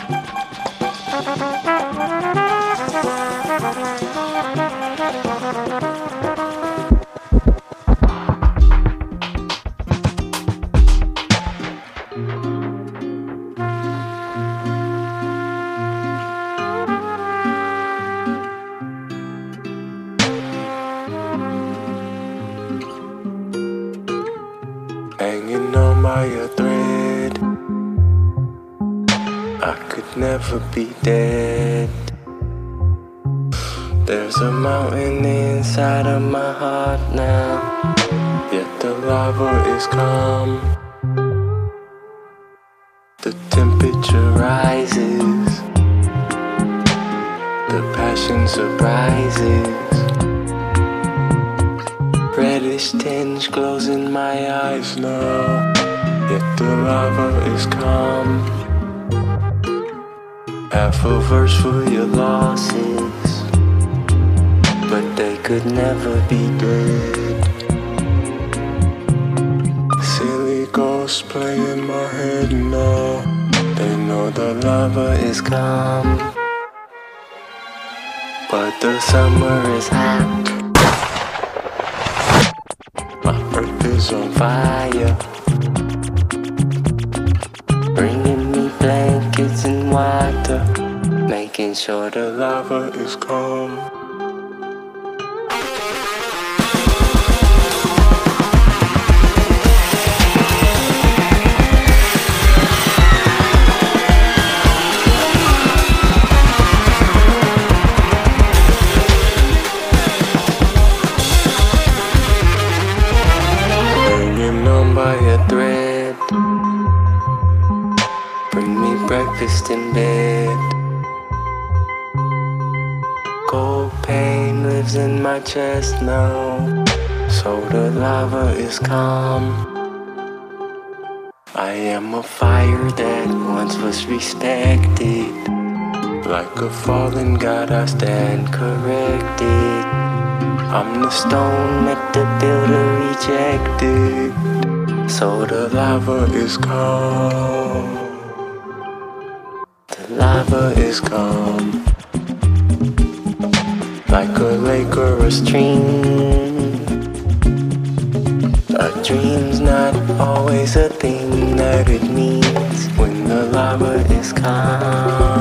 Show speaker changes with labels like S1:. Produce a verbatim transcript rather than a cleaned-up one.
S1: Hanging on by a thread, I could never be dead. There's a mountain inside of my heart now, yet the lava is calm. The temperature rises, the passion surprises. Reddish tinge glows in my eyes now, yet the lava is calm. Half a verse for your losses, but they could never be dead. Silly ghosts play in my head now, they know the lava is calm, but the summer is hot. My earth is on fire, bringing me blankets and water, making sure the lava is calm. By a thread, bring me breakfast in bed. Cold pain lives in my chest now, so the lava is calm. I am a fire that once was respected, like a fallen god I stand corrected. I'm the stone that the builder rejected, so the lava is calm. The lava is calm, like a lake or a stream. A dream's not always a thing that it means when the lava is calm.